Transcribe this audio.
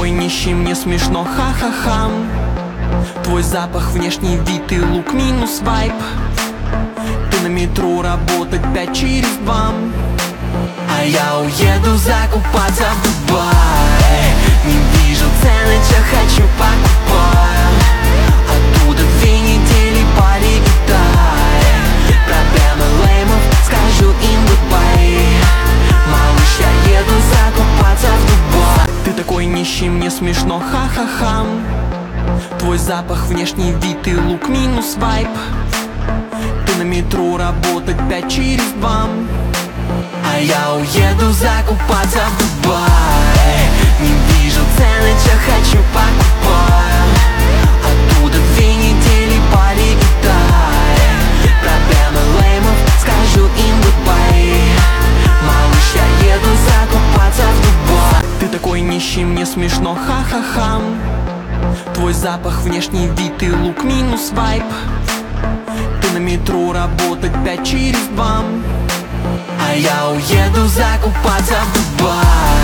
такой нищий, мне смешно, ха-ха-ха. Твой запах, внешний вид и лук минус вайб. Ты на метро работать 5 через 2, а я уеду закупаться в Дубай. Не вижу цены, что хочу покупать. Оттуда 2 недели полетай. Проблемы леймов, скажу им goodbye. Малыш, я еду закупаться в Дубай. Ты такой нищий, мне смешно, ха-ха-ха. Твой запах, внешний вид и лук минус вайб. Ты на метро работать 5 через 2, а я уеду закупаться в Дубай. Не вижу цены, что хочу покупать. Оттуда 2 недели полетай. Проблемы леймов, скажу им goodbye. Малыш, я еду закупаться в Дубай. Ты такой нищий, мне смешно, ха-ха-ха. Твой запах, внешний вид и лук минус вайб. Ты на метро работать 5 через 2, а я уеду закупаться в Дубай.